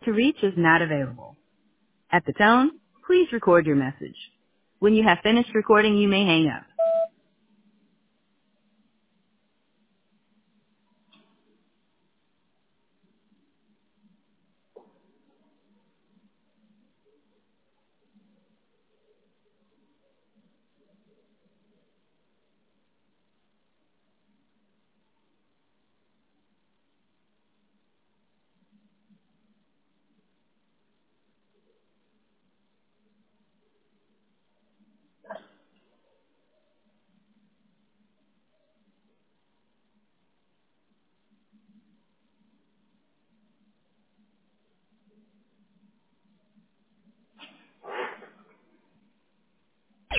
to reach is not available. At the tone, please record your message. When you have finished recording, you may hang up.